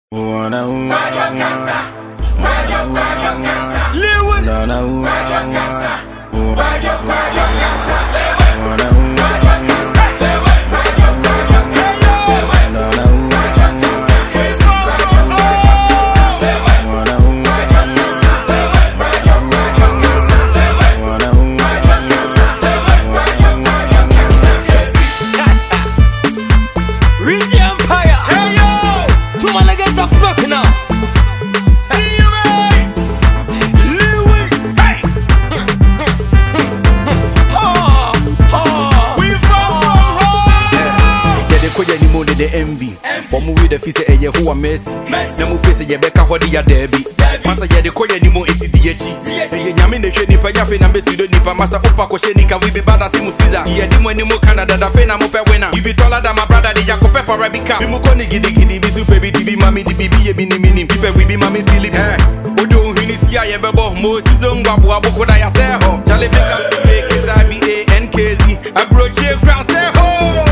The envy, for me with the face a ye who are messy. Namu face ye beka hodi ya debi. Masa ye de koye ni mo eti diyechi. Ye nyame ne hwe nipa ya fe na mbesi do nipa masa opa ko hwe nika we be bada simu siza. Ye di mo ni mo Canada da fe na mo pe wena. You be taller than my brother de Jacob Pepper Rebecca. Bi mo ko ni gidi gidi bi super bi di mami di bi ye bi ni mini. Bi we be mami Philip. Odo hini sia ye bebo mo season gwabu aboko da ya se ho. Chale pick up the KZBANKZ. Abroche crown se ho.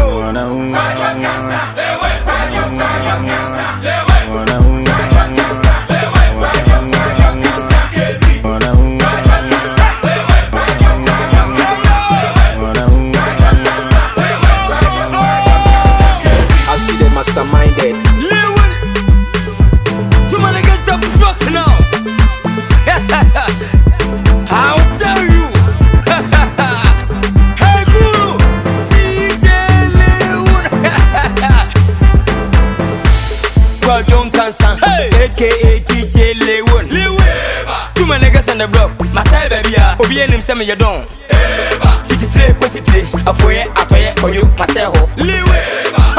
I've seen them masterminded. Too many guys stop fuck now. How dare you? Hey Guru, DJ Lewoon. God don't cancel. AKA DJ Lewoon. Too many guys on the block. My side baby, Obi and him say me you don't. 53, 43. Apoye, atoye, oyo, myself.